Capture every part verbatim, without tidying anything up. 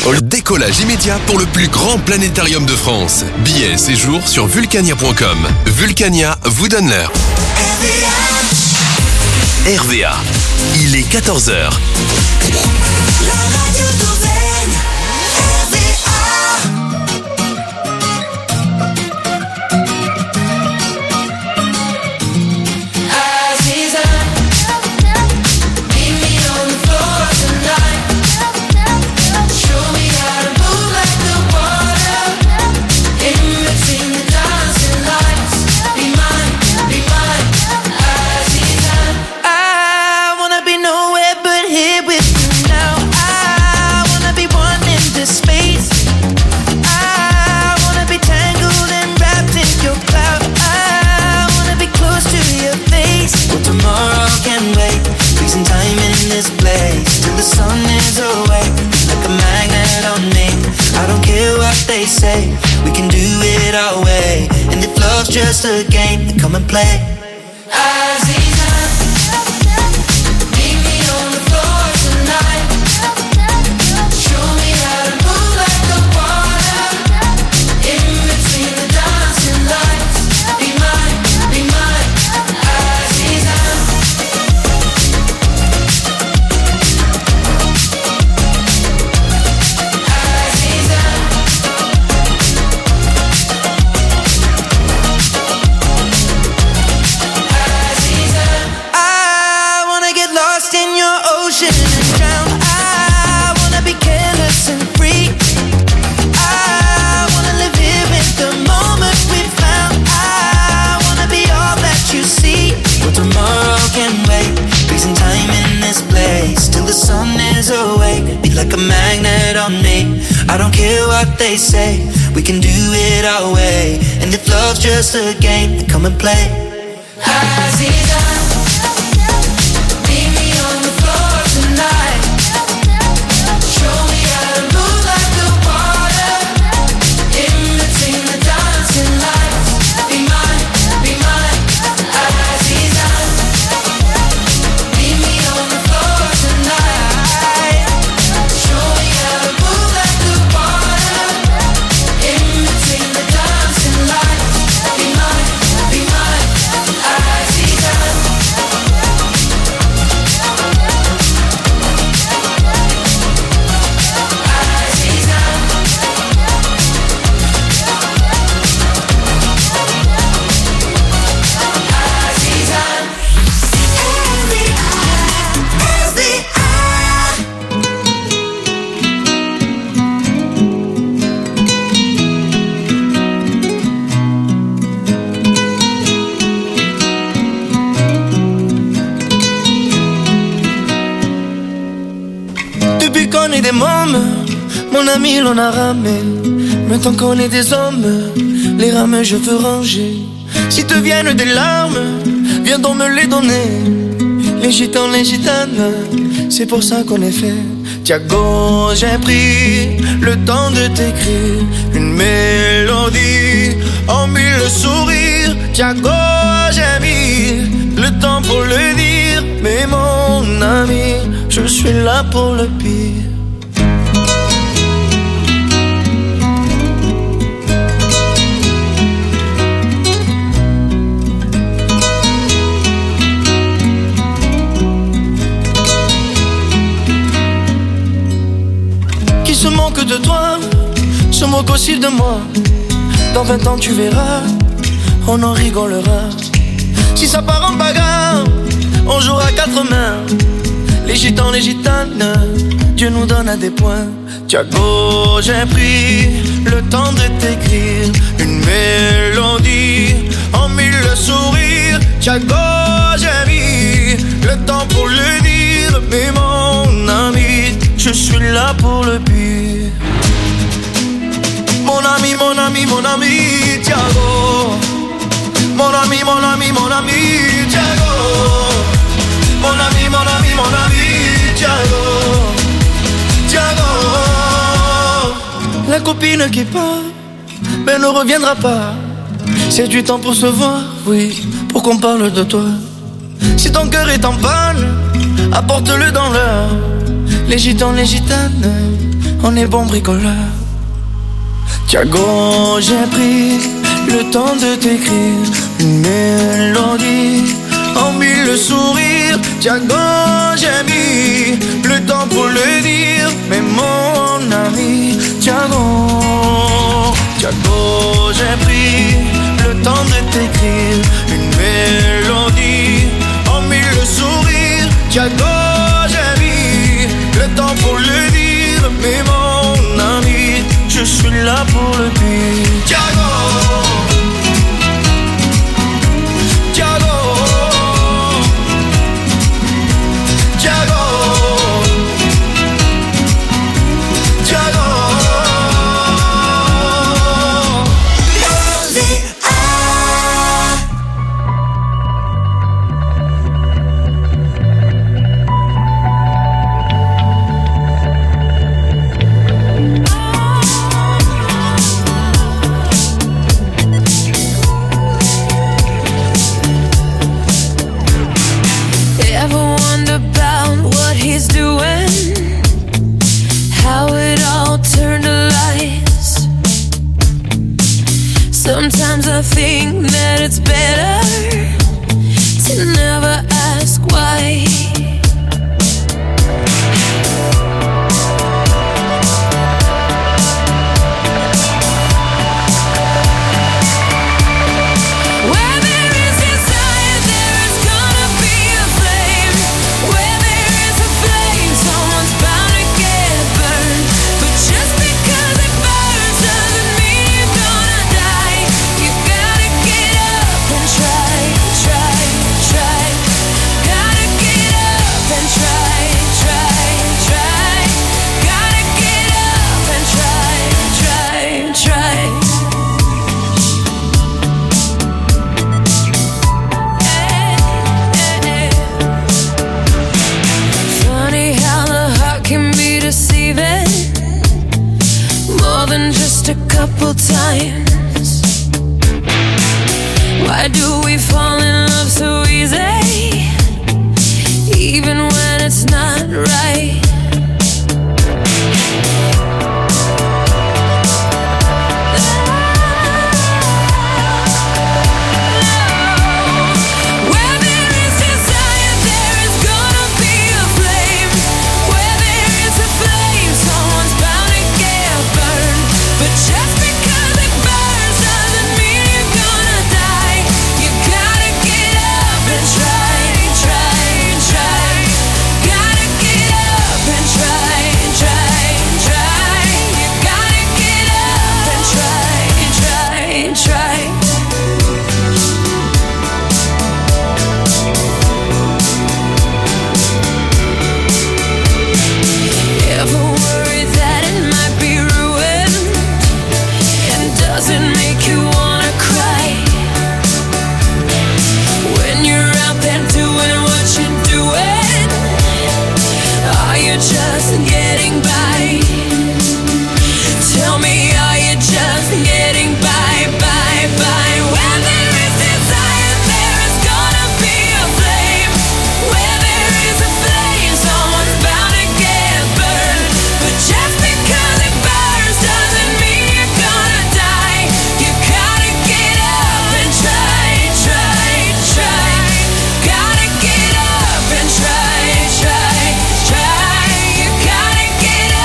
Décollage immédiat pour le plus grand planétarium de France. Billets et séjours sur vulcania point com. Vulcania vous donne l'heure. R V A, il est quatorze heures. La radio d'Auvergne, R V A. Aziza, meet me on the floor tonight. Show me how to move like the water. In between the dancing lights. Be mine, be mine, Aziza. I wanna be nowhere but here with you now. I wanna be one in this space. I wanna be tangled and wrapped in your cloud. I wanna be close to your face. Well, tomorrow can wait. Freezing time in this place till the sun is away. Like a magnet on me. I don't care what they say. We can do it our way. And if love's just a game, then come and play. Aziza, meet me on the floor tonight. Show me how to move like the water. In between the dancing lights. Be mine, be mine, Aziza. Aziza. I wanna get lost in your ocean and drown. I wanna be careless and free. I wanna live here in the moment we found. I wanna be all that you see. Well, tomorrow can wait. Freezing time in this place till the sun is awake. Be like a magnet on me. I don't care what they say. We can do it our way. And if love's just a game, then come and play. Aziza, meet me on the floor tonight. Show me how to move like the water. In between the dancing lights. Be mine, be mine, Aziza. Meet me on the floor tonight. Show me how to move like the water. In between the dancing lights. Be mine, be mine, Aziza. Depuis qu'on est des mômes, mon ami l'on a ramé. Maintenant qu'on est des hommes, les rames je veux ranger. Si te viennent des larmes, viens donc me les donner. Les gitans, les gitanes, c'est pour ça qu'on est fait. Tiago, j'ai pris le temps de t'écrire une mélodie en mille sourires. Tiago, j'ai mis le temps pour le dire. Mais mon ami, je suis là pour le pire. Qui se moque de toi, se moque aussi de moi. Dans vingt ans tu verras, on en rigolera. Si ça part en bagarre, on jouera quatre mains. Les gitans, les gitanes, Dieu nous donne à des points. Tiago, j'ai pris le temps de t'écrire une mélodie en mille sourires. Tiago, j'ai mis le temps pour le dire. Mais mon ami, je suis là pour le pire. Mon ami, mon ami, mon ami, Tiago. Mon ami, mon ami, mon ami, Tiago. Mon ami, mon ami, mon ami, Tiago. Tiago. La copine qui part, ben ne reviendra pas. C'est du temps pour se voir, oui, pour qu'on parle de toi. Si ton cœur est en panne, apporte-le dans l'heure. Les gitans, les gitanes, on est bon bricoleur. Tiago, j'ai pris le temps de t'écrire une mélodie en mille sourires. Tiago, j'ai mis le temps pour le dire, mais mon ami Tiago, Tiago, j'ai pris le temps de t'écrire une mélodie en mille sourires. Tiago, j'ai mis le temps pour le dire, mais mon ami, je suis là pour le dire. Tiago, Tiago, Tiago, Tiago. Sometimes I think that it's better to never ask why. Where there is desire, there is gonna be a flame. Where there is a flame, someone's bound to get burned. But just because it burns doesn't mean you're gonna die. You gotta get up and try, try, try. Gotta get up and try, try, try. Gotta get up and try, try, try. Funny how the heart can be deceiving more than just a couple times. Why do we fall in love so easy, even when it's not right? Where there is desire, there is gonna be a flame. Where there is a flame, someone's bound to get burned. But just because it burns doesn't mean you're gonna die. You gotta get up and try, try, try. Gotta get up and try, try, try. You gotta get up and try, try, try. Ever worried that it might be ruined? And does it make you wanna cry? When you're out there doing what you're doing, are you just getting by? Tell me, are you just getting by, by, by? Where there is desire, there is gonna be a flame. Where there is a flame, someone's bound to get burned. But just because it burns doesn't mean you're gonna die. You gotta get up and try, try, try. Gotta get up and try, try, try. You gotta get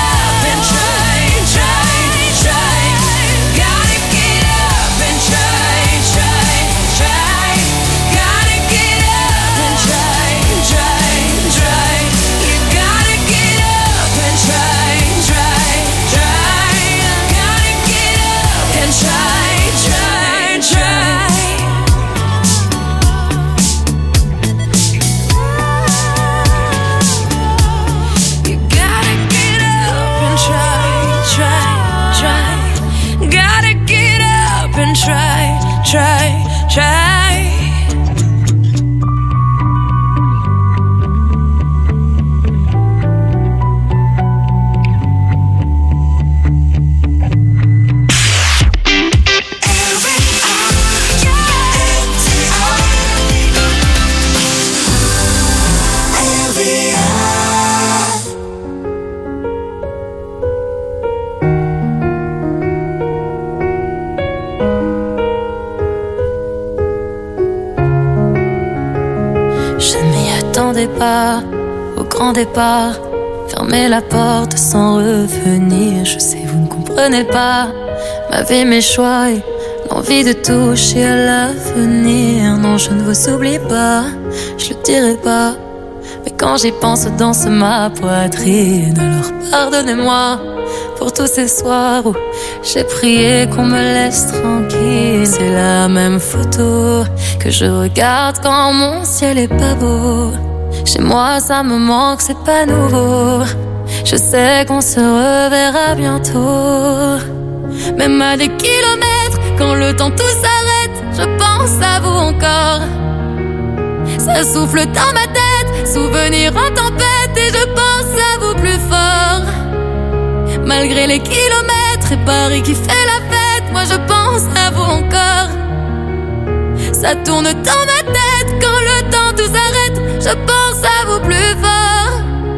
départ, au grand départ. Fermez la porte sans revenir. Je sais, vous ne comprenez pas ma vie, mes choix et l'envie de toucher à l'avenir. Non, je ne vous oublie pas, je le dirai pas. Mais quand j'y pense, danse ma poitrine. Alors pardonnez-moi pour tous ces soirs où j'ai prié qu'on me laisse tranquille. C'est la même photo que je regarde quand mon ciel est pas beau. Chez moi ça me manque, c'est pas nouveau. Je sais qu'on se reverra bientôt. Même à des kilomètres, quand le temps tout s'arrête, je pense à vous encore. Ça souffle dans ma tête, souvenir en tempête, et je pense à vous plus fort. Malgré les kilomètres et Paris qui fait la fête, moi je pense à vous encore. Ça tourne dans ma tête quand le temps tout s'arrête, je pense à vous plus fort.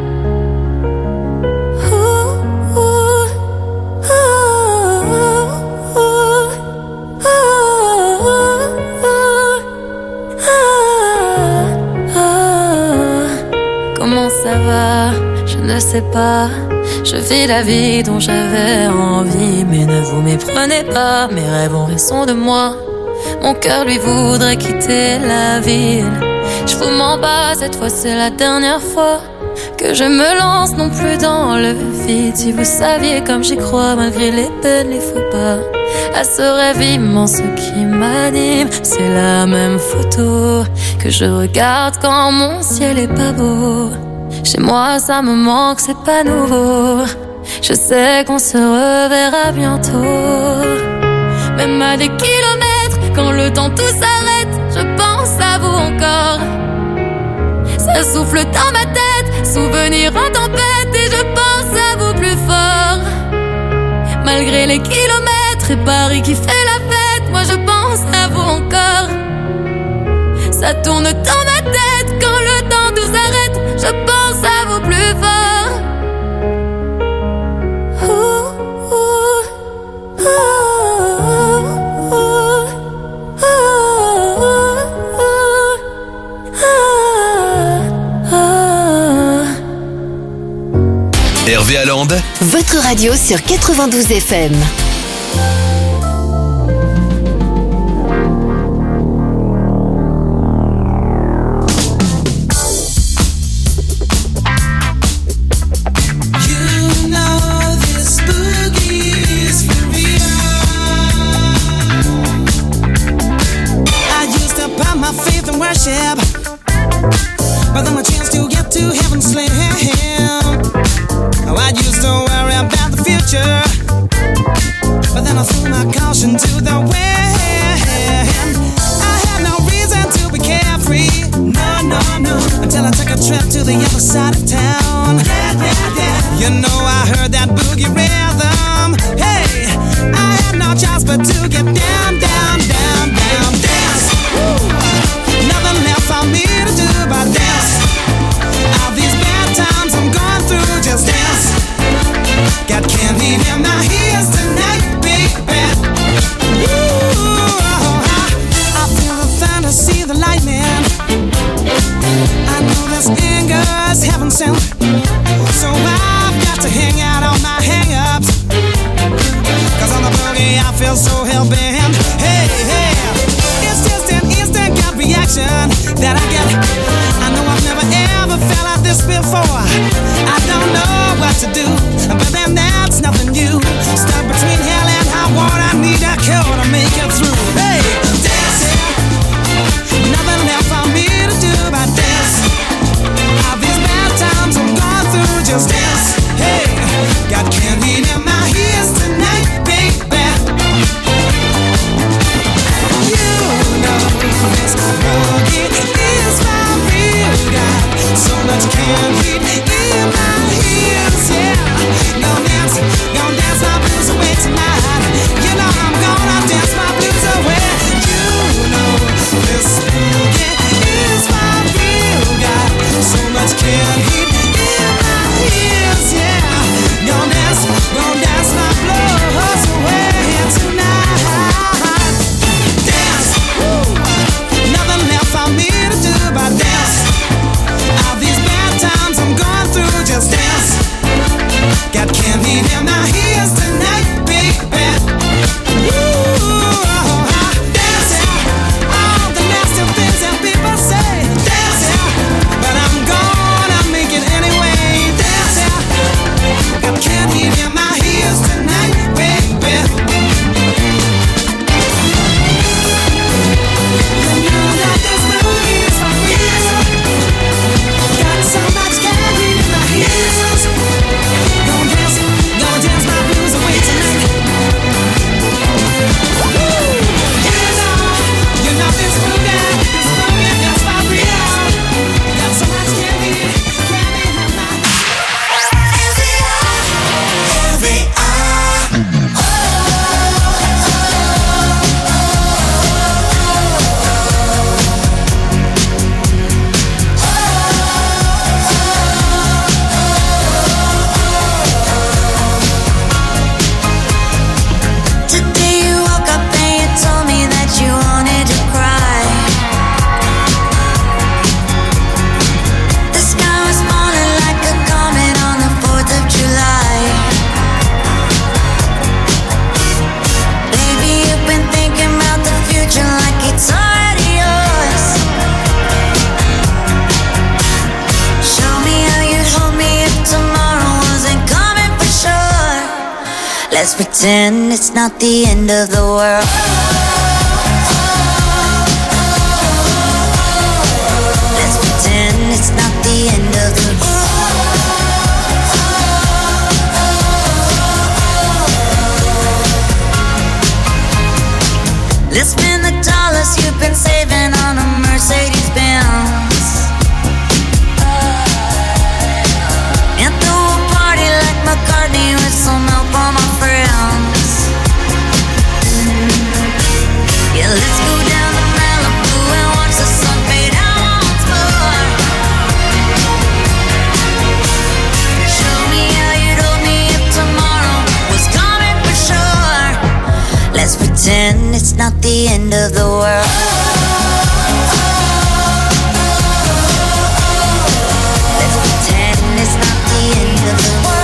Ouh, ouh, ouh, ouh, ouh, ouh. Comment ça va? Je ne sais pas. Je vis la vie dont j'avais envie, mais ne vous méprenez pas, mes rêves ont raison de moi. Mon cœur lui voudrait quitter la ville. Je vous mens pas, cette fois c'est la dernière fois que je me lance non plus dans le vide. Si vous saviez comme j'y crois, malgré les peines, les faux pas, à ce rêve immense qui m'anime. C'est la même photo que je regarde quand mon ciel est pas beau. Chez moi ça me manque, c'est pas nouveau. Je sais qu'on se reverra bientôt. Même à des kilomètres, quand le temps tout s'arrête, je pense à vous encore. Ça souffle dans ma tête, souvenir en tempête, et je pense à vous plus fort. Malgré les kilomètres et Paris qui fait la fête, moi je pense à vous encore. Ça tourne dans ma tête quand le temps tout s'arrête, je pense à vous plus fort. Ouh, ouh, ouh, ouh, ouh, ouh. Hervé Alland, Votre radio sur quatre-vingt-douze F M. But then my chance to get to heaven slim. Oh, I used to worry about the future, but then I threw my caution to the wind. I had no reason to be carefree, no, no, no, until I took a trip to the other side of town. Yeah, yeah, yeah. You know I heard that boogie rhythm. Hey, I had no choice but to get down, down, down, down, dance. Woo. Nothing left for me to do but dance. All these bad times I'm going through, just dance. Got candy in my ears tonight, baby. Ooh, I, I feel the thunder, see the lightning. I know this anger's heaven sent, so I've got to hang out on my hang-ups. Cause on the boogie I feel so hell-bent. Hey, hey, it's just an instant gut reaction that I get. I know I've never ever felt like this before. I don't know what to do, but then that's nothing new. got candy in my ears tonight, baby. Ooh, dance out all the nasty things that people say. Dance out, but I'm gonna make it anyway. Dance out, got candy in my ears tonight, baby. Let's pretend it's not the end of the world. Let's pretend it's not the end of the world. Let's spend the dollars you've been saving on a Mercedes Benz and throw a party like McCartney with some help on my friends. Yeah, let's go down to Malibu and watch the sun fade out once more. Show me how you'd hold me if tomorrow was coming for sure. Let's pretend it's not the end of the world. Let's pretend it's not the end of the world.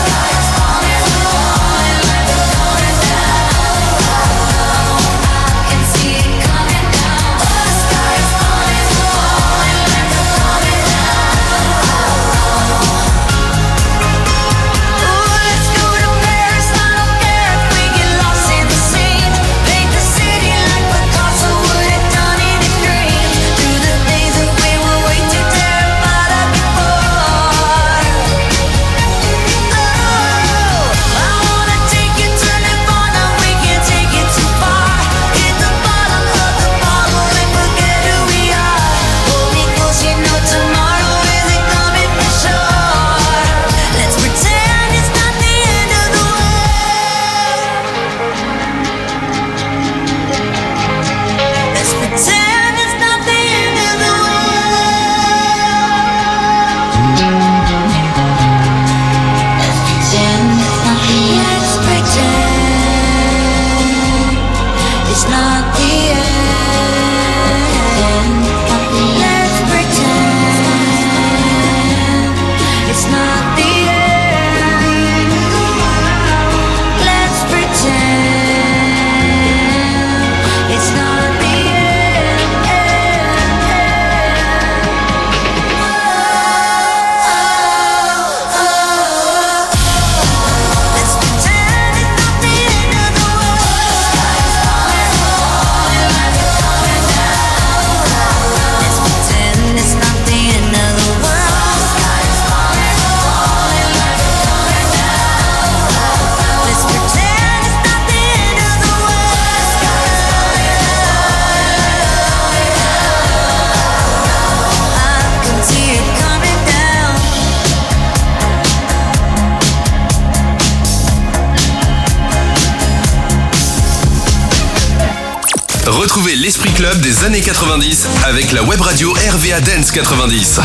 Retrouvez l'Esprit Club des années quatre-vingt-dix avec la web radio R V A Dance quatre-vingt-dix.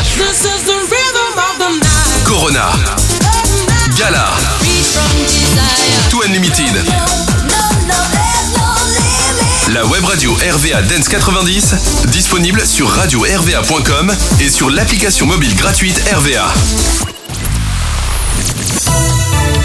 Corona, Gala, Too Unlimited. La web radio R V A Dance quatre-vingt-dix, disponible sur radio R V A point com et sur l'application mobile gratuite R V A.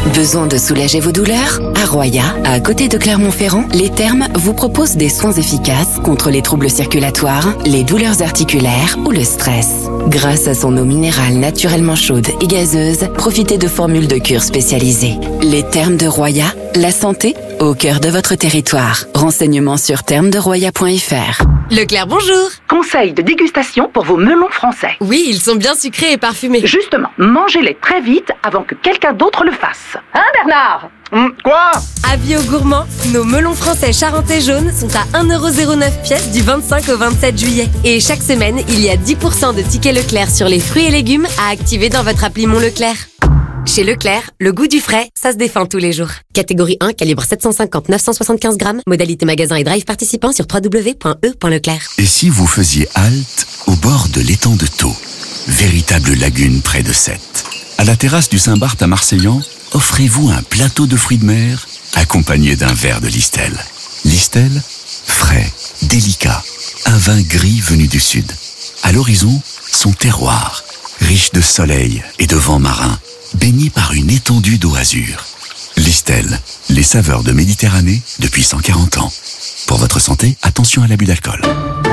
Besoin de soulager vos douleurs? À Roya, à côté de Clermont-Ferrand, les Thermes vous proposent des soins efficaces contre les troubles circulatoires, les douleurs articulaires ou le stress. Grâce à son eau minérale naturellement chaude et gazeuse, profitez de formules de cure spécialisées. Les Thermes de Roya, la santé au cœur de votre territoire. Renseignements sur thermes de roya point f r. Leclerc, bonjour. Conseil de dégustation pour vos melons français. Oui, ils sont bien sucrés et parfumés. Justement, mangez-les très vite avant que quelqu'un d'autre le fasse. Hein, Bernard? Hum, quoi? Avis aux gourmands, nos melons français charentais jaunes sont à un euro zéro neuf pièce du vingt-cinq au vingt-sept juillet. Et chaque semaine, il y a dix pour cent de tickets Leclerc sur les fruits et légumes à activer dans votre appli Mon Leclerc. Chez Leclerc, le goût du frais, ça se défend tous les jours. Catégorie un, calibre sept cent cinquante à neuf cent soixante-quinze grammes. Modalité magasin et drive participant sur w w w point e point leclerc. Et si vous faisiez halte au bord de l'étang de Thau, véritable lagune près de Sète. À la terrasse du Saint-Barth à Marseillan, offrez-vous un plateau de fruits de mer accompagné d'un verre de Listel. Listel, frais, délicat, un vin gris venu du sud. À l'horizon, son terroir, riche de soleil et de vent marin, baigné par une étendue d'eau azur. Listel, les saveurs de Méditerranée depuis cent quarante ans. Pour votre santé, attention à l'abus d'alcool.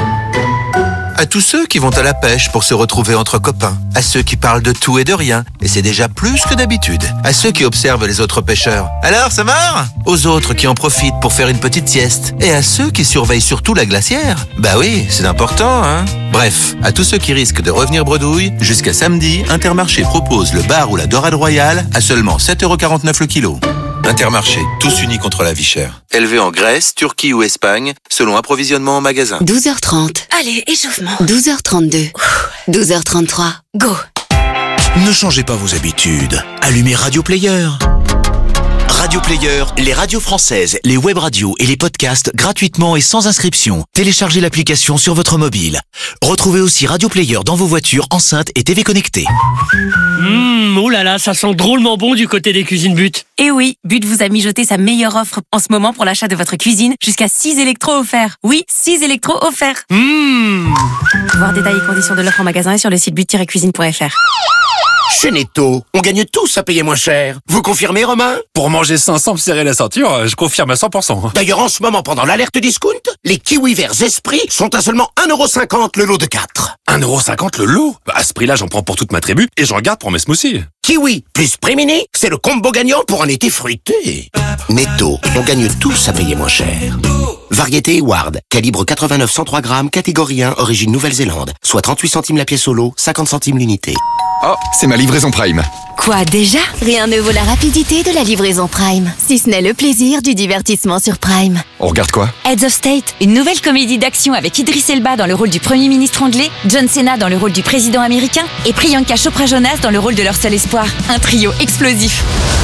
À tous ceux qui vont à la pêche pour se retrouver entre copains, à ceux qui parlent de tout et de rien, et c'est déjà plus que d'habitude, à ceux qui observent les autres pêcheurs. Alors, ça marre? Aux autres qui en profitent pour faire une petite sieste, et à ceux qui surveillent surtout la glacière. Bah oui, c'est important, hein. Bref, à tous ceux qui risquent de revenir bredouille, jusqu'à samedi, Intermarché propose le bar ou la dorade royale à seulement sept euros quarante-neuf le kilo. Intermarché, tous unis contre la vie chère. Élevé en Grèce, Turquie ou Espagne, selon approvisionnement en magasin. douze heures trente. Allez, échauffement. douze heures trente-deux. douze heures trente-trois. Go. Ne changez pas vos habitudes. Allumez Radio Player. Radio Player, les radios françaises, les web radios et les podcasts gratuitement et sans inscription. Téléchargez l'application sur votre mobile. Retrouvez aussi Radio Player dans vos voitures, enceintes et T V connectées. Mmh, oh là là, ça sent drôlement bon du côté des cuisines But. Et oui, But vous a mijoté sa meilleure offre en ce moment pour l'achat de votre cuisine, jusqu'à six électros offerts. Oui, six électros offerts. Mmh. Voir détails et conditions de l'offre en magasin et sur le site but tiret cuisine point f r. Chez Netto, on gagne tous à payer moins cher. Vous confirmez, Romain? Pour manger sain sans me serrer la ceinture, je confirme à cent pour cent. D'ailleurs, en ce moment, pendant l'alerte discount, les kiwis verts Esprit sont à seulement un euro cinquante le lot de quatre. un euro cinquante le lot? À ce prix-là, j'en prends pour toute ma tribu et j'en garde pour mes smoothies. Kiwi plus Primini, c'est le combo gagnant pour un été fruité. Netto, on gagne tous à payer moins cher. Variété Ward, calibre quatre-vingt-neuf cent trois grammes, catégorie un, origine Nouvelle-Zélande. Soit trente-huit centimes la pièce au lot, cinquante centimes l'unité. Oh, c'est ma livraison Prime. Quoi déjà? Rien ne vaut la rapidité de la livraison Prime, si ce n'est le plaisir du divertissement sur Prime. On regarde quoi? Heads of State, une nouvelle comédie d'action avec Idris Elba dans le rôle du Premier ministre anglais, John Cena dans le rôle du président américain et Priyanka Chopra Jonas dans le rôle de leur seul espoir. Un trio explosif.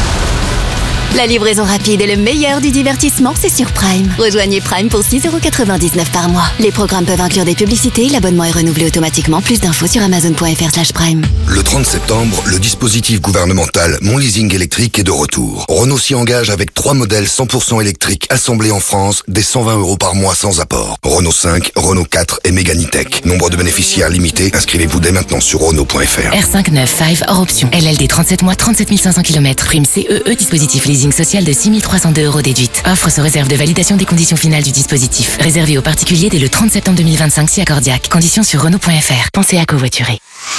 La livraison rapide et le meilleur du divertissement, c'est sur Prime. Rejoignez Prime pour six euros quatre-vingt-dix-neuf par mois. Les programmes peuvent inclure des publicités, l'abonnement est renouvelé automatiquement. Plus d'infos sur amazon point f r slash prime. Le trente septembre, le dispositif gouvernemental Mon Leasing électrique est de retour. Renault s'y engage avec trois modèles cent pour cent électriques assemblés en France, dès cent vingt euros par mois sans apport. Renault cinq, Renault quatre et Mégane E-Tech. Nombre de bénéficiaires limité. Inscrivez-vous dès maintenant sur Renault point f r. R cinq neuf cinq hors option. L L D trente-sept mois, trente-sept mille cinq cents kilomètres. Prime C E E, dispositif leasing social de six mille trois cent deux euros déduite. Offre sous réserve de validation des conditions finales du dispositif. Réservé aux particuliers dès le trente septembre deux mille vingt-cinq si accordiaque. Conditions sur Renault point f r. Pensez à covoiturer.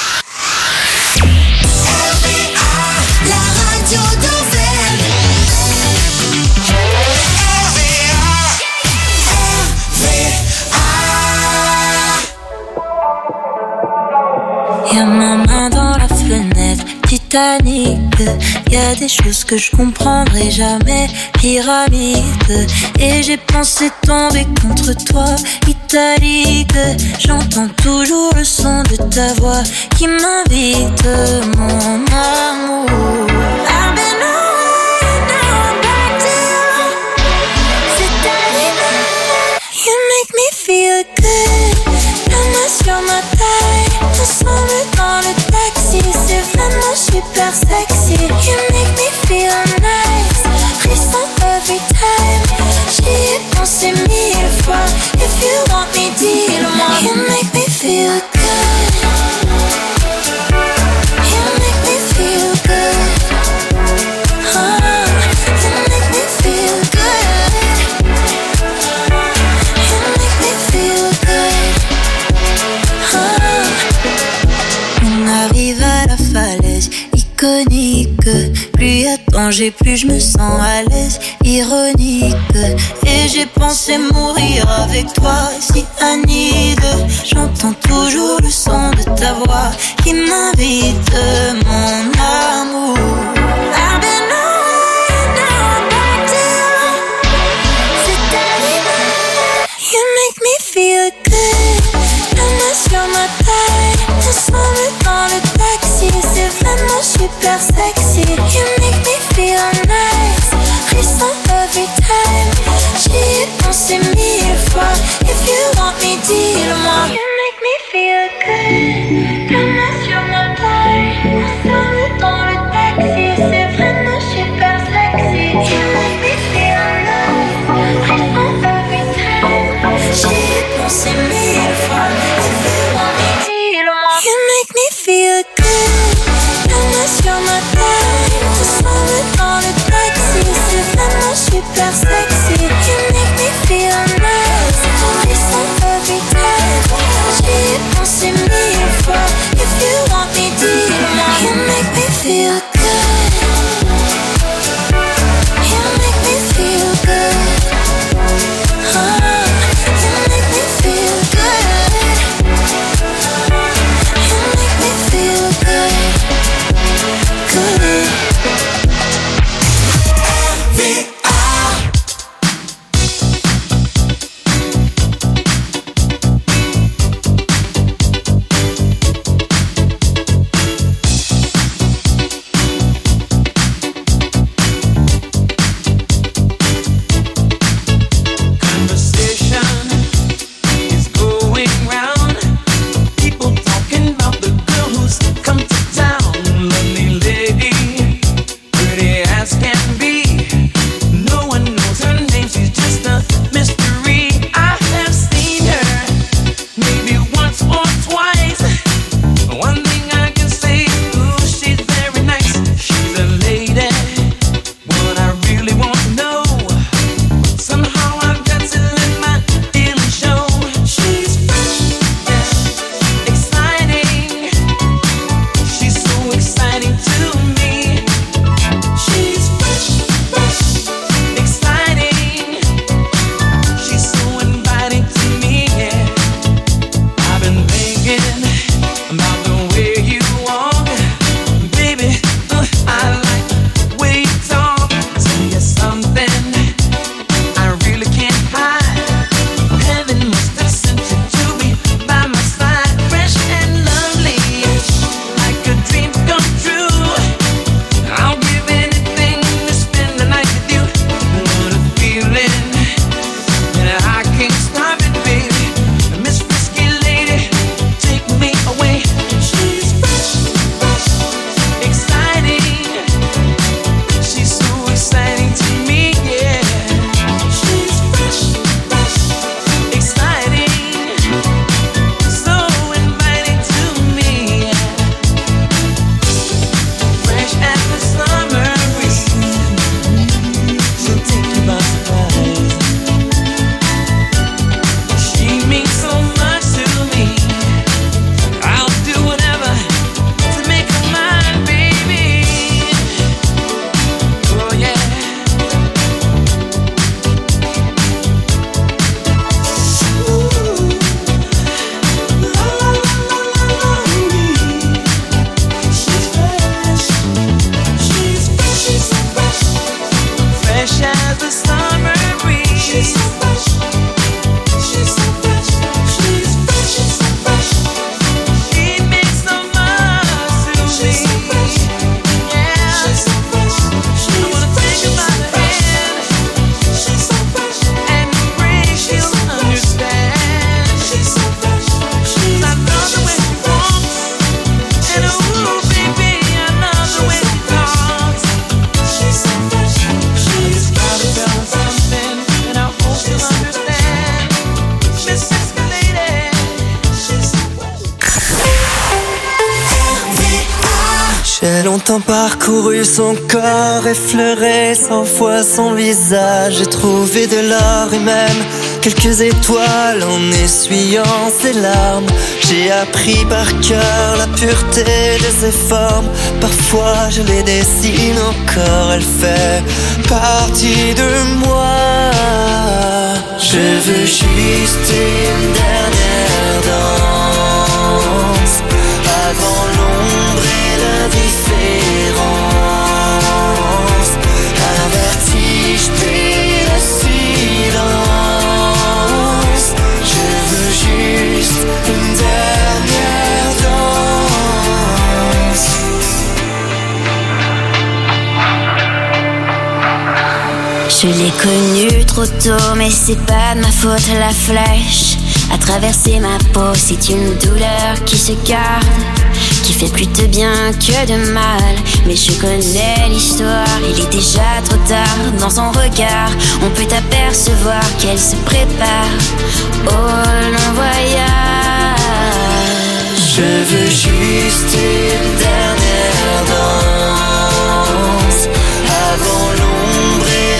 Y'a ma main dans la fenêtre, Titanic. Y'a des choses que je comprendrai jamais, pyramide. Et j'ai pensé tomber contre toi, italique. J'entends toujours le son de ta voix qui m'invite, mon amour. I've been away, now I'm back to you. C'est arrivé, you make me feel good. La main sur ma taille, ensemble dans le taxi, c'est vraiment super sexy. You make me feel nice, frisson every time. J'y ai pensé mille fois, if you want me, dis-le-moi. You make me feel good. You make me feel good. Plus y a de danger, plus je me sens à l'aise, ironique. Et j'ai pensé mourir avec toi, si Annie. J'entends toujours le son de ta voix qui m'invite, mon amour. I've been away, now I'm back to you. C'est arrivé, you make me feel good. Maman sur ma taille, ensemble dans le taxi, c'est vraiment super sexy. You make me feel nice, frisson every time. J'y ai pensé mille fois, if you want me, dis-le-moi. You make me feel good, maman sur ma taille, ensemble dans le taxi. Longtemps parcouru son corps, effleuré cent fois son visage. J'ai trouvé de l'or et même quelques étoiles en essuyant ses larmes. J'ai appris par cœur la pureté de ses formes. Parfois je les dessine encore, elle fait partie de moi. Je veux juste une dernière danse avant l'ombre et l'indifférence. Un vertige puis le silence. Je veux juste une dernière danse. Je l'ai connue trop tôt, mais c'est pas de ma faute, la flèche a traversé ma peau. C'est une douleur qui se garde, qui fait plus de bien que de mal. Mais je connais l'histoire, il est déjà trop tard. Dans son regard, on peut apercevoir qu'elle se prépare au long voyage. Je veux juste une dernière danse avant l'ombre et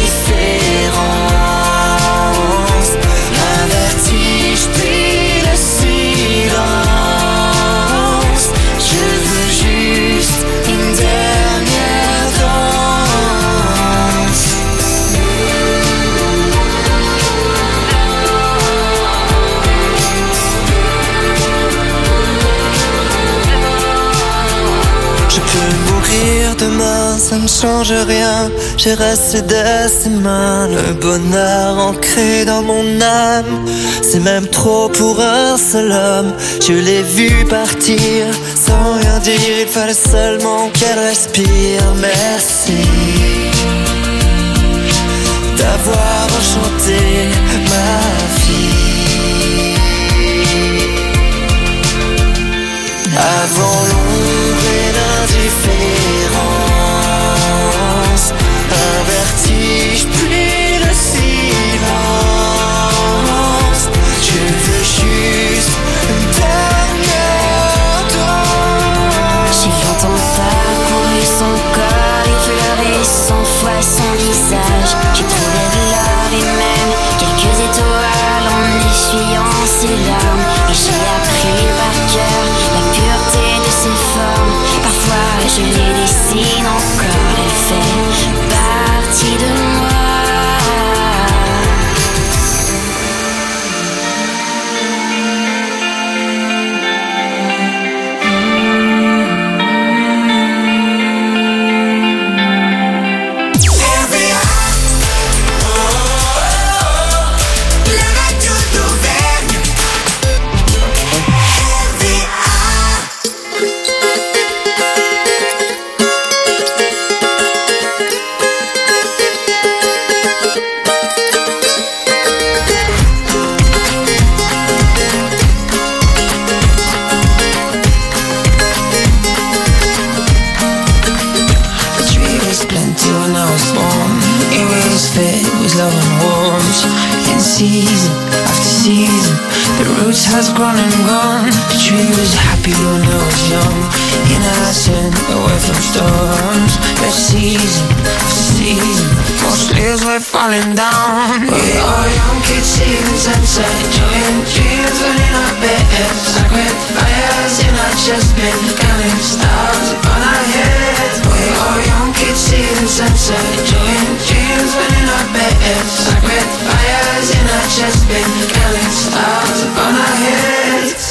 l'indifférence. Un vertige puis le silence. Je veux juste une dernière danse. Je peux mourir demain, ça me change rien. J'ai resté de ses mains, le bonheur ancré dans mon âme. C'est même trop pour un seul homme. Je l'ai vu partir sans rien dire, il fallait seulement qu'elle respire. Merci d'avoir enchanté ma vie. Avant l'ombre et l'indifférence, un vertige puis le silence. Je veux juste une dernière danse. J'ai longtemps parcouru son corps, effleuré cent fois son visage. J'ai trouvé de l'or et même quelques étoiles en essuyant ses larmes. Et j'ai appris par cœur la pureté de ses formes. Parfois je les dessine encore, elle fait partie de moi. Season after season, the roots has grown and gone. The tree was happy when I was young, innocent, away from storms. But season after season, most leaves were falling down. We are young kids seeing sunset, enjoying dreams when in our beds. Sacred fires in our chest, been counting stars upon our heads. We are young kids seeing sunset, enjoying dreams when in our beds. Sacred fires in our chest, been counting stars upon our heads.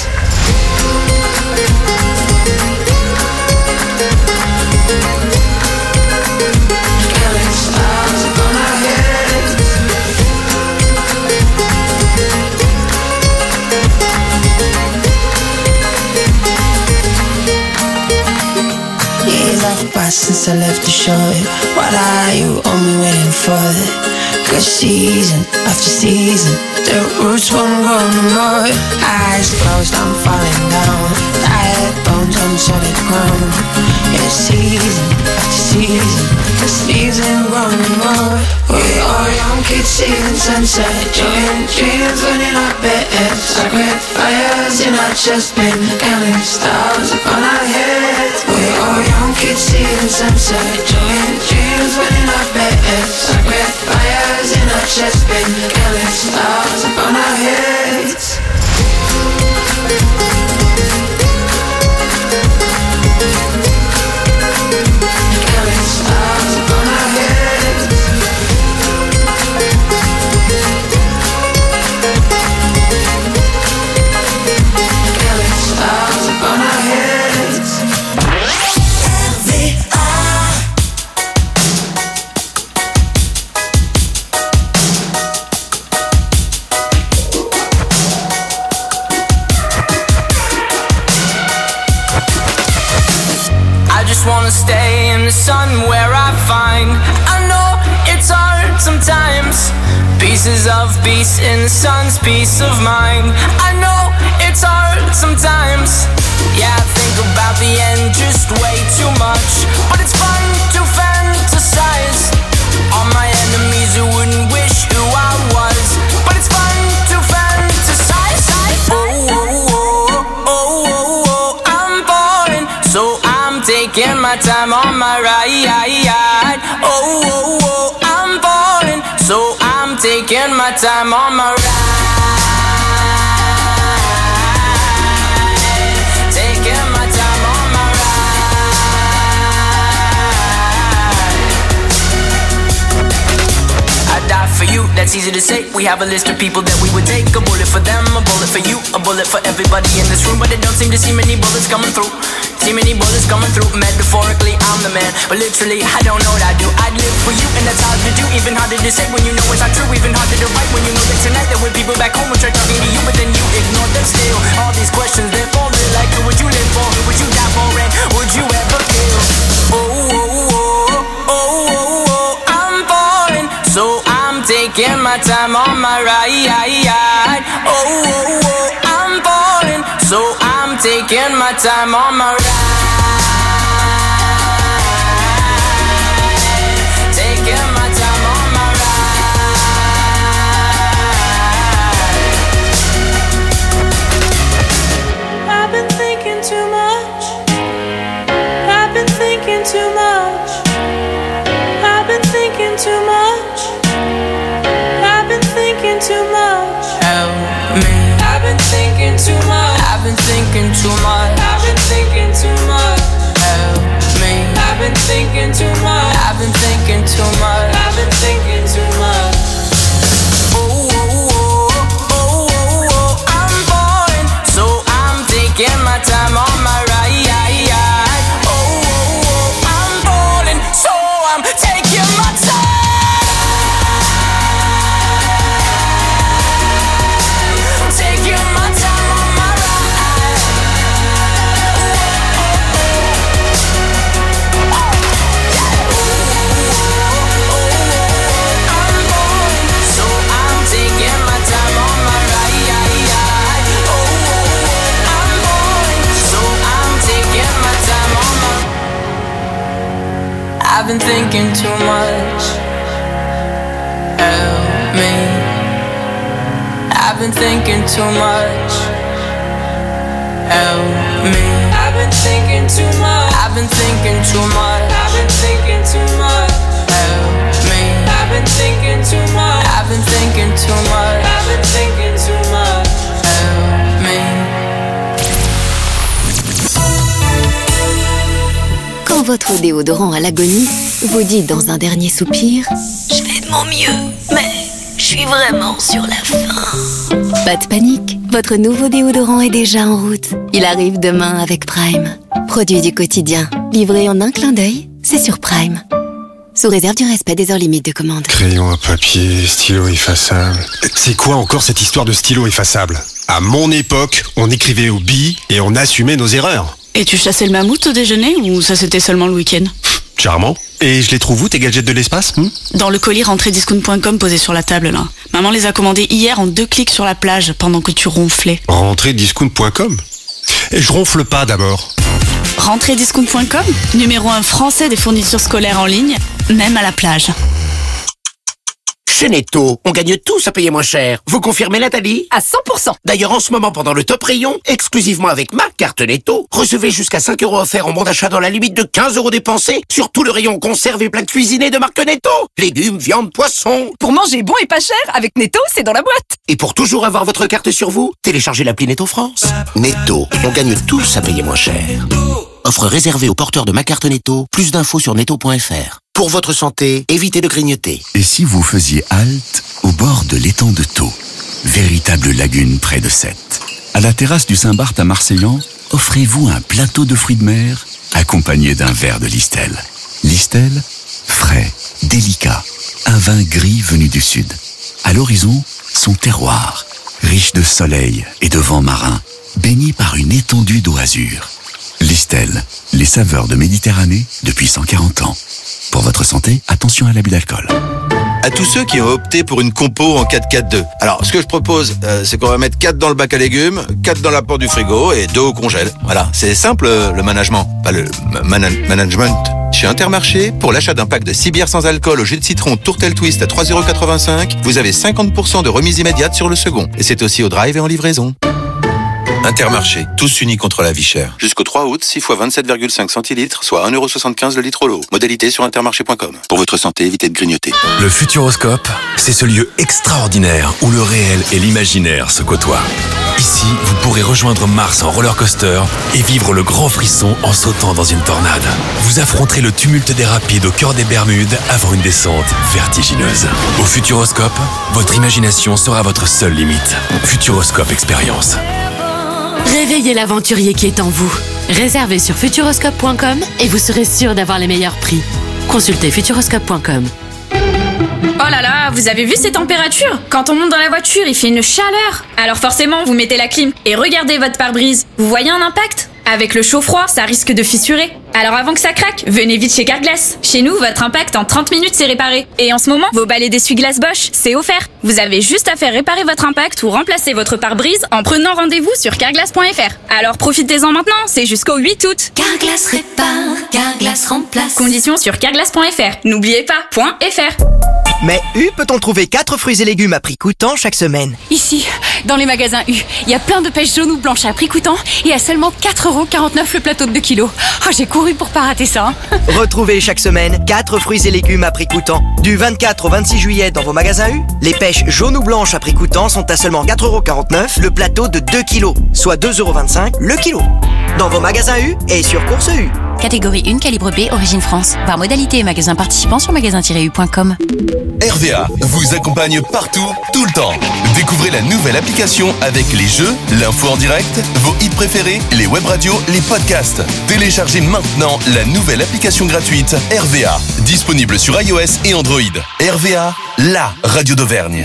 Counting stars upon our heads. Years have passed since I left the shore. What are you only waiting for? Cause season after season, the roots won't grow no more. Eyes closed, I'm falling down. Tired bones on solid ground. Yeah, season after season, This isn't growing more. We are young kids seeing sunset, enjoying dreams when in our beds. Sacred fires in our chest, been counting stars upon our heads. We are young kids seeing sunset, enjoying dreams when in our beds. Sacred fires in our chest, been counting stars upon our heads. Wanna stay in the sun where I find I know it's hard sometimes. Pieces of peace in the sun's peace of mind. I know it's hard sometimes. Yeah, I think about the end just way too much, but it's fun to fantasize on my enemies who wouldn't wish who I was. But it's fun to fantasize. Oh, oh, oh, oh, oh, oh, I'm falling, so I'm taking my time on my ride. Oh, oh, oh, I'm falling, so I'm taking my time on my ride. Taking my time on my ride. I die for you, that's easy to say. We have a list of people that we would take. A bullet for them, a bullet for you, a bullet for everybody in this room. But it don't seem to see many bullets coming through. See many bullets coming through. Metaphorically, I'm the man, but literally, I don't know what I do. I'd live for you, and that's hard to do. Even harder to say when you know it's not true. Even harder to write when you know that tonight there were people back home who tried talking to you, but then you ignored them still. All these questions, they're falling like, who would you live for? Who would you die for? And would you ever kill? Oh, oh, oh, oh, oh, oh, I'm falling, so I'm taking my time on my ride. Oh, oh, oh, I'm falling, so I'm taking my time on my ride. Taking my time on my ride. I've been thinking too much. I've been thinking too much. I've been thinking too much. I've been thinking too much. Help me. I've been thinking too much. I've been thinking too much. I've been thinking too much. Help me. I've been thinking too much. I've been thinking too much. I've been thinking too much. Oh, oh, oh, oh, oh, oh, I'm falling, so I'm taking my time on my ride. Oh, oh, oh, I'm falling, so I'm taking my time. I've been thinking too much. Help me. I've been thinking too much. Help me. I've been thinking too much. I've been thinking too much. I've been thinking too much. Help me. I've been thinking too much. I've been thinking too much. I've been thinking too much. Help me. Quand votre déodorant à l'agonie vous dit dans un dernier soupir « Je fais de mon mieux, mais je suis vraiment sur la fin ». Pas de panique, votre nouveau déodorant est déjà en route. Il arrive demain avec Prime. Produit du quotidien, livré en un clin d'œil, c'est sur Prime. Sous réserve du respect des heures limites de commande. Crayon à papier, stylo effaçable. C'est quoi encore cette histoire de stylo effaçable? À mon époque, on écrivait au billes et on assumait nos erreurs. Et tu chassais le mammouth au déjeuner ou ça c'était seulement le week-end? Charmant. Et je les trouve où tes gadgets de l'espace? hmm Dans le colis rentrée discount point com posé sur la table là. Maman les a commandés hier en deux clics sur la plage pendant que tu ronflais. rentrée discount point com? Et je ronfle pas d'abord. rentrée discount point com, numéro un français des fournitures scolaires en ligne, même à la plage. Chez Netto, on gagne tous à payer moins cher. Vous confirmez, Nathalie? À cent pour cent. D'ailleurs, en ce moment, pendant le top rayon, exclusivement avec ma carte Netto, recevez jusqu'à cinq euros offerts en bon d'achat dans la limite de quinze euros dépensés sur tout le rayon conserve et plats cuisinés de marque Netto. Légumes, viande, poissons. Pour manger bon et pas cher, avec Netto, c'est dans la boîte. Et pour toujours avoir votre carte sur vous, téléchargez l'appli Netto France. Netto, on gagne tous à payer moins cher. Offre réservée aux porteurs de ma carte Netto. Plus d'infos sur netto point f r. Pour votre santé, évitez de grignoter. Et si vous faisiez halte au bord de l'étang de Thau, véritable lagune près de Sète. À la terrasse du Saint-Barth à Marseillan, offrez-vous un plateau de fruits de mer accompagné d'un verre de Listel. Listel, frais, délicat, un vin gris venu du sud. À l'horizon, son terroir, riche de soleil et de vent marin, baigné par une étendue d'eau azur. Listel, les saveurs de Méditerranée depuis cent quarante ans. Pour votre santé, attention à l'abus d'alcool. À tous ceux qui ont opté pour une compo en quatre quatre deux. Alors, ce que je propose, euh, c'est qu'on va mettre quatre dans le bac à légumes, quatre dans la porte du frigo et deux au congèle. Voilà, c'est simple euh, le management, pas le man- management. Chez Intermarché, pour l'achat d'un pack de six bières sans alcool au jus de citron Tourtel Twist à trois euros quatre-vingt-cinq, vous avez cinquante pour cent de remise immédiate sur le second. Et c'est aussi au drive et en livraison. Intermarché, tous unis contre la vie chère. Jusqu'au trois août, six fois vingt-sept virgule cinq centilitres, soit un euro soixante-quinze le litre au lot. Modalité sur intermarché point com. Pour votre santé, évitez de grignoter. Le Futuroscope, c'est ce lieu extraordinaire où le réel et l'imaginaire se côtoient. Ici, vous pourrez rejoindre Mars en roller coaster et vivre le grand frisson en sautant dans une tornade. Vous affronterez le tumulte des rapides au cœur des Bermudes avant une descente vertigineuse. Au Futuroscope, votre imagination sera votre seule limite. Futuroscope Expérience. Réveillez l'aventurier qui est en vous. Réservez sur futuroscope point com et vous serez sûr d'avoir les meilleurs prix. Consultez futuroscope point com. Oh là là, vous avez vu ces températures? Quand on monte dans la voiture, il fait une chaleur. Alors forcément, vous mettez la clim et regardez votre pare-brise. Vous voyez un impact? Avec le chaud-froid, ça risque de fissurer. Alors avant que ça craque, venez vite chez Carglass. Chez nous, votre impact en trente minutes c'est réparé. Et en ce moment, vos balais d'essuie-glace Bosch, c'est offert. Vous avez juste à faire réparer votre impact ou remplacer votre pare-brise en prenant rendez-vous sur carglass point f r. Alors profitez-en maintenant, c'est jusqu'au huit août. Carglass répare, Carglass remplace. Conditions sur carglass point f r. N'oubliez pas, .fr. Mais U peut-on trouver quatre fruits et légumes à prix coûtant chaque semaine? Ici, dans les magasins U, il y a plein de pêches jaunes ou blanches à prix coûtant et à seulement quatre euros quarante-neuf le plateau de deux kilos. Oh, j'ai couru pour pas rater ça. Hein. Retrouvez chaque semaine quatre fruits et légumes à prix coûtant. Du vingt-quatre au vingt-six juillet dans vos magasins U, les pêches jaunes ou blanches à prix coûtant sont à seulement quatre euros quarante-neuf le plateau de deux kilos, soit deux euros vingt-cinq le kilo. Dans vos magasins U et sur Course U. Catégorie un, calibre B, origine France. Par modalité et magasin participant sur magasin tiret u point com. R V A vous accompagne partout, tout le temps. Découvrez la nouvelle application avec les jeux, l'info en direct, vos hits préférés, les web radios, les podcasts. Téléchargez maintenant la nouvelle application gratuite R V A, disponible sur iOS et Android. R V A, la radio d'Auvergne.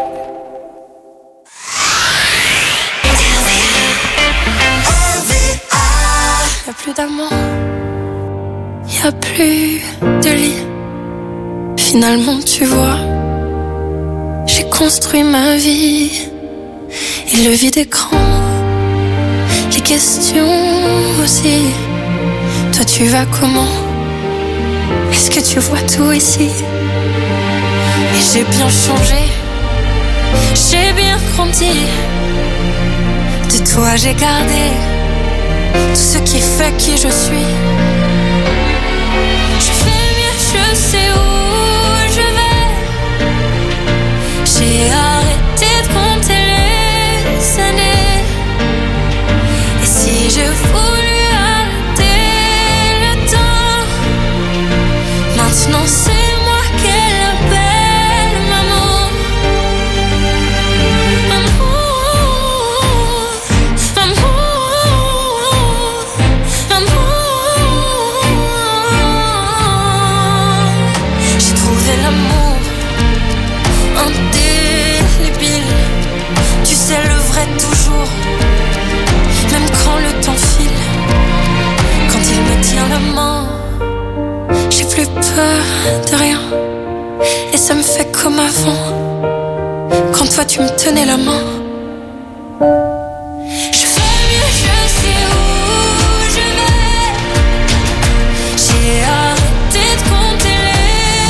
Y'a plus d'amour, y'a plus de lit. Finalement, tu vois, j'ai construit ma vie. Et le vide écran, les questions aussi. Toi, tu vas comment? Est-ce que tu vois tout ici? Et j'ai bien changé, j'ai bien grandi. De toi, j'ai gardé tout ce qui fait qui je suis. Je fais mieux, je sais où je vais. J'ai arrêté de compter les années. Et si je voulais arrêter le temps, maintenant c'est moi qu'elle appelle maman. Maman, j'ai trouvé l'amour indélébile. Tu sais le vrai toujours, même quand le temps file. Quand il me tient la main, j'ai plus peur de rien. Et ça me fait comme avant, quand toi tu me tenais la main. Je fais mieux, je sais où je vais. J'ai arrêté de compter les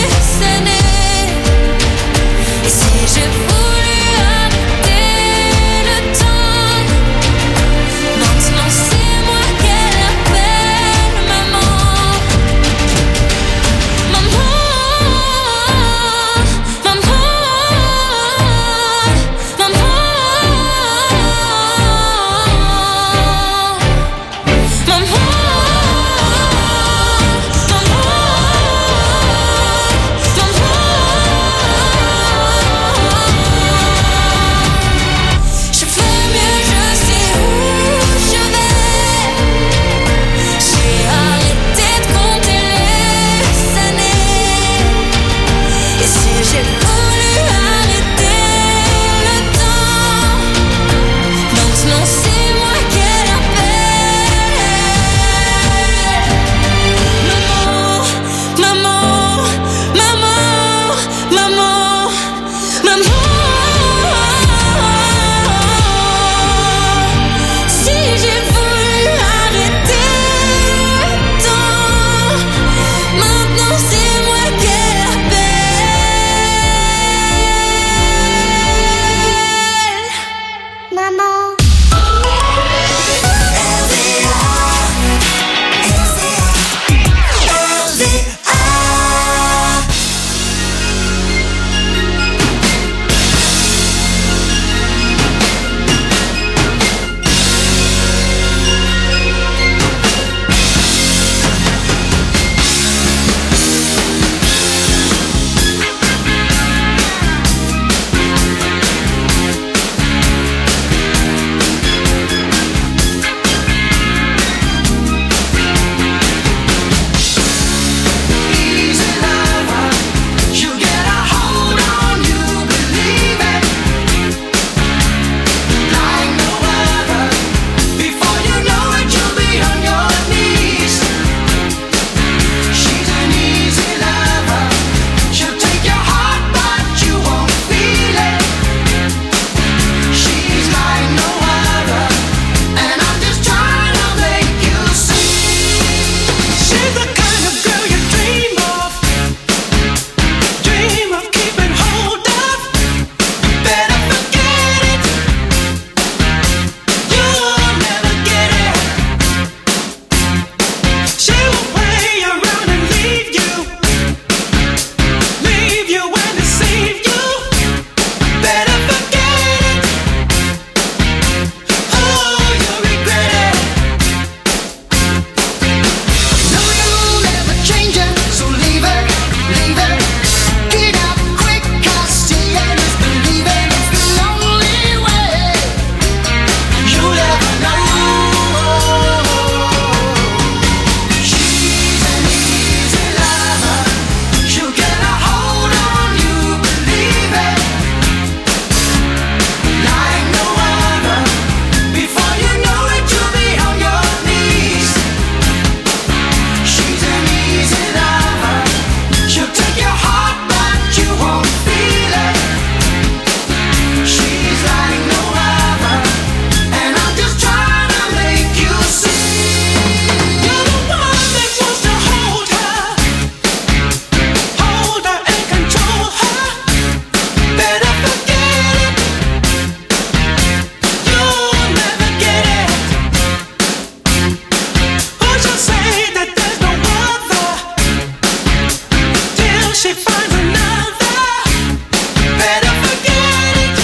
she finds another, better forget it.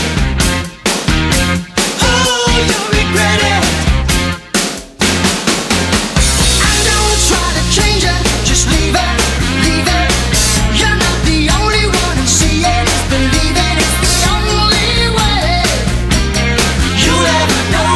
Oh, you'll regret it. And don't try to change her, just leave her, leave her. You're not the only one who see it, believe it. It's the only way you'll ever know.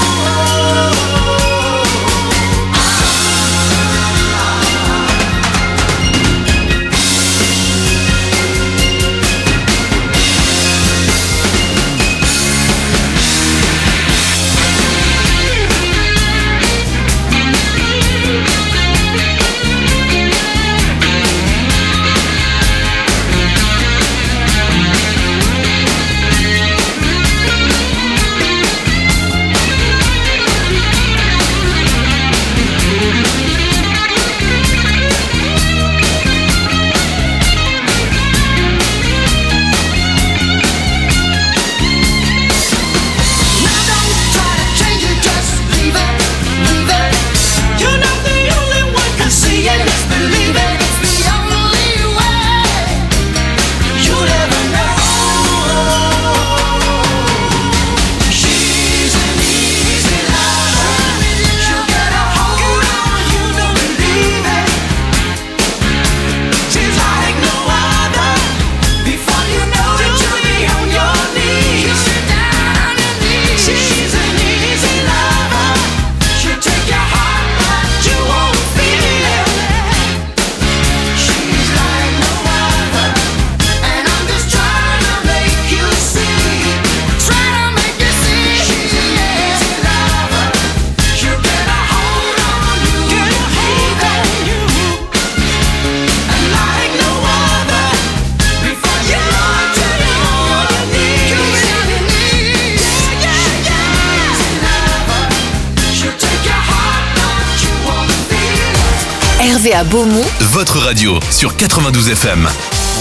Hervé à Beaumont, votre radio sur quatre-vingt-douze F M.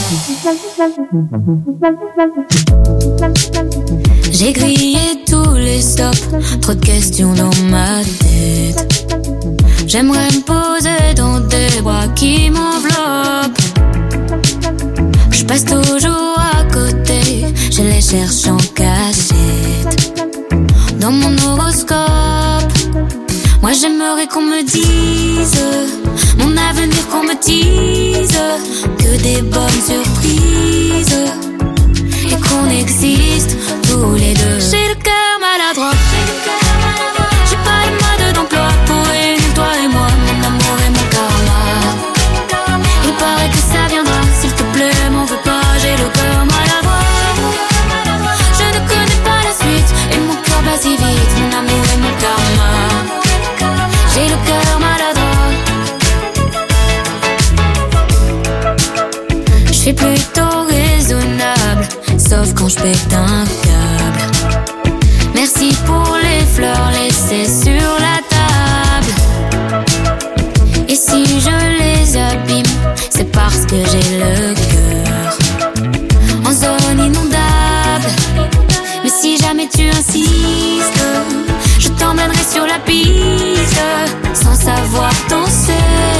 J'ai grillé tous les stops, trop de questions dans ma tête. J'aimerais me poser dans des bras qui m'enveloppent. Je passe toujours à côté, je les cherche en cachette. Dans mon horoscope, moi j'aimerais qu'on me dise mon avenir, qu'on me dise que des bonnes surprises et qu'on existe tous les deux. J'ai le cœur maladroit, j'ai pas le mode d'emploi pour réunir toi et moi, mon amour et mon karma. Il paraît que ça viendra, s'il te plaît, m'en veux pas, j'ai le cœur maladroit. Je ne connais pas la suite et mon cœur bat si vite, mon amour et mon karma. J'ai le cœur maladroit. Je suis plutôt raisonnable, sauf quand je pète un câble. Merci pour les fleurs laissées sur la table. Et si je les abîme, c'est parce que j'ai le cœur en zone inondable. Mais si jamais tu insistes, je t'emmènerai sur la piste, sans savoir danser.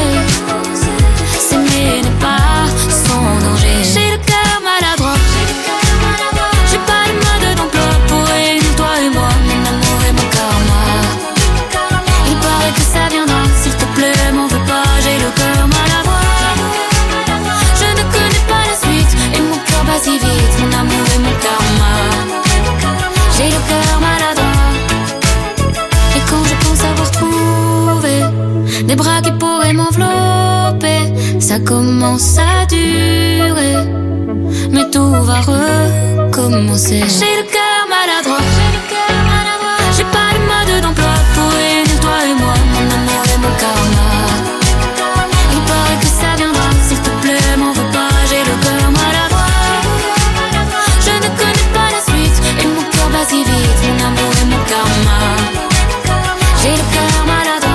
S'aimer n'est pas sans danger. J'ai le cœur maladroit, j'ai pas le mode d'emploi pour réunir toi et moi, mon amour et mon karma. Il paraît que ça viendra, s'il te plaît, m'en veux pas, j'ai le cœur maladroit. Je ne connais pas la suite et mon cœur bat si vite, mon amour et mon karma. J'ai le cœur maladroit. Et quand je pense avoir trouvé des bras qui pourraient m'envelopper, ça commence à durer, mais tout va recommencer. J'ai le cœur maladroit, j'ai pas le mode d'emploi pour réunir toi et moi, mon amour et mon karma. Il paraît que ça viendra, s'il te plaît, m'en veux pas, j'ai le cœur maladroit. Je ne connais pas la suite et mon cœur bat si vite, mon amour et mon karma. J'ai le cœur maladroit.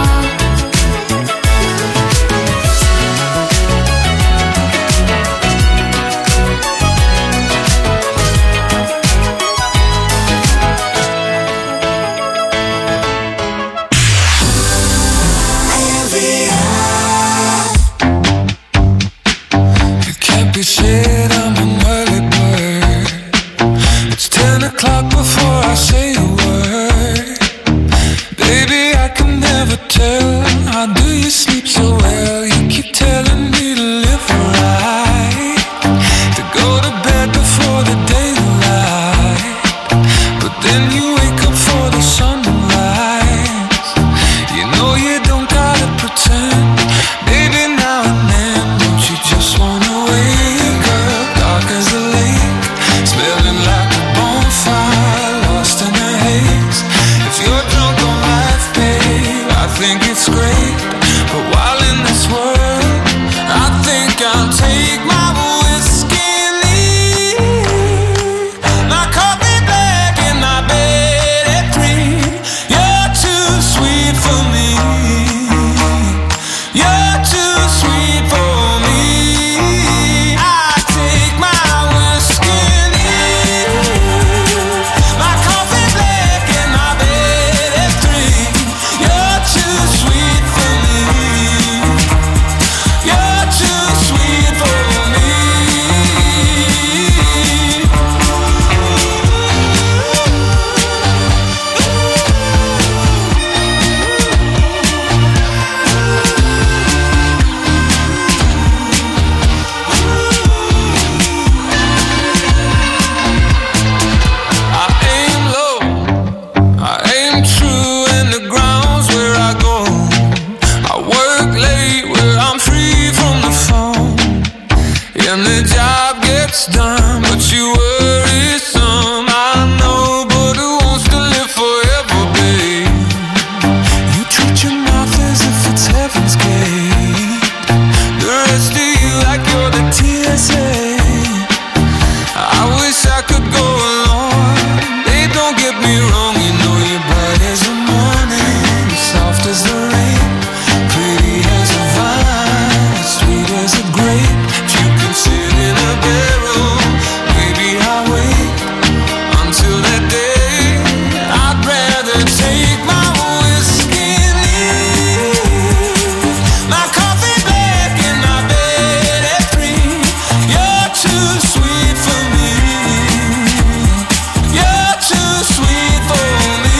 and the job gets done, but you worry some. I know, but who wants to live forever, babe? You treat your mouth as if it's heaven's gate. The rest of you like you're the T S A. I wish I could go along. Babe, don't get me wrong, you know your bright as the morning, soft as the rain, pretty as a vine, sweet as a grape. If you can sit in a barrel, maybe I'll wait until that day. I'd rather take my whiskey and leave my coffee black and my bed at three. You're too sweet for me. You're too sweet for me.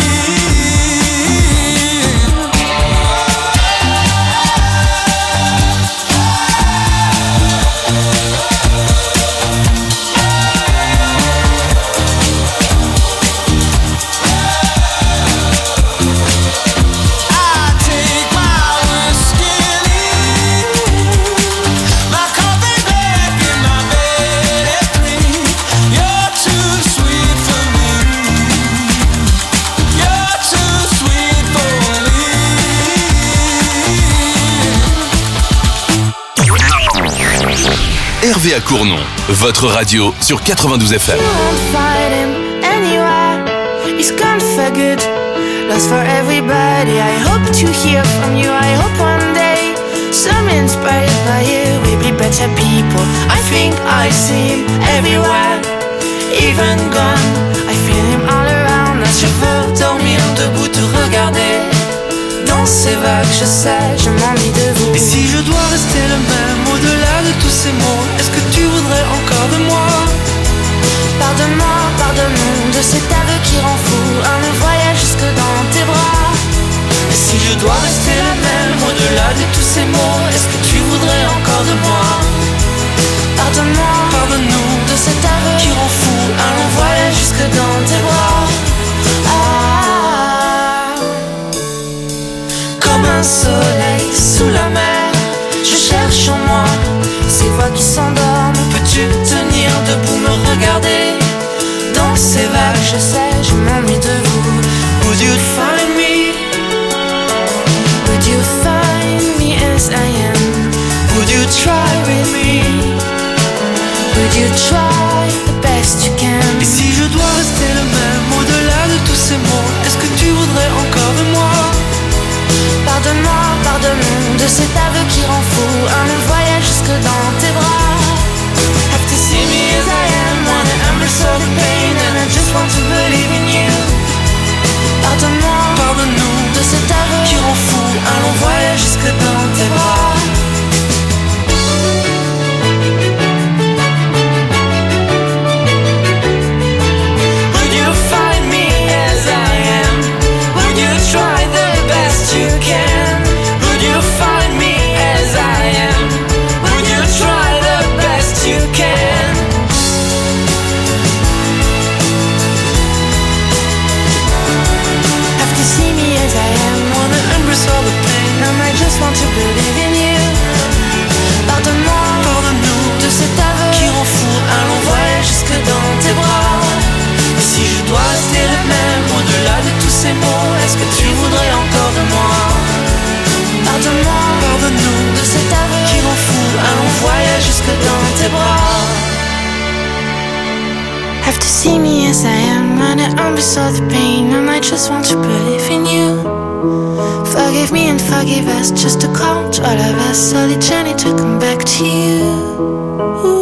I take my whiskey and leave my coffee black and my bed at three. You're too sweet for me. You're too sweet for me. Hervé à Cournon, votre radio sur quatre-vingt-douze F M. Fight him anywhere. He's gone for good. Lost for everybody. I hope to hear from you. I hope one day, some inspired by you, we'll be better people. I think I see him everywhere. Even gone, I feel him all around. Un chauffeur dormir debout te regarder. Dans ces vagues, je sais, je m'ennuie de vous. Et si je dois rester le même au-delà de tous ces mots, est-ce que tu voudrais encore de moi? Pardonne-moi, pardonne-nous de cet aveu qui rend fou. Un long voyage jusque dans tes bras. Et si je dois rester la même au-delà de tous ces mots, est-ce que tu voudrais encore de moi? Pardonne-moi, pardonne-nous de cet aveu qui rend fou. Un long voyage jusque dans tes bras. Ah, comme un soleil sous la mer, je cherche en moi ces voix qui s'endorment. Peux-tu tenir debout, me regarder? Dans ces vagues, je sais, je m'ennuie de vous. Would you find me? Would you find me as I am? Would you try with me? Would you try the best you can? Et si je dois rester le même au-delà de tous ces mots, est-ce que tu voudrais encore de moi? Pardonne-moi, pardonne-nous de cet aveu qui rend fou. Un long voyage jusque dans tes bras. Have to see me as I am, wanna embrace all the pain, and I just want to believe in you. Pardonne-moi, pardonne-nous de cet aveu qui rend fou. Un long voyage jusque dans tes bras. Would you find me as I am? Would you try the best you can? Would you find me as I am? Would you try the best you can? Have to see me as I am, wanna embrace all the pain, and I just want to believe in you. Pardonne-moi, pardonne-nous de cet aveu qui rend fou. Un long voyage jusque dans tes bras. Et si je dois rester le même au-delà de tous ces mots, est-ce que tu voudrais encore de moi? Pardonne-moi, pardonne-nous de cet aveu qui rend fou. Un long voyage jusque dans tes bras. Have to see me as I am, wanna embrace all the pain, and I just want to believe in you. Forgive me and forgive us, just a call to all of us, so the journey to come back to you.